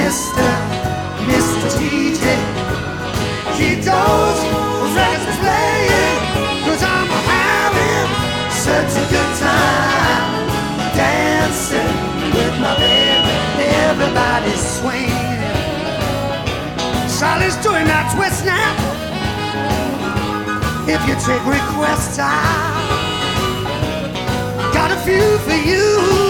Mr. TJ. Keep those records playing, 'cause I'm having such a good time dancing with my baby. Everybody's swinging. Charlie's doing that twist now. If you take requests, I got a few for you.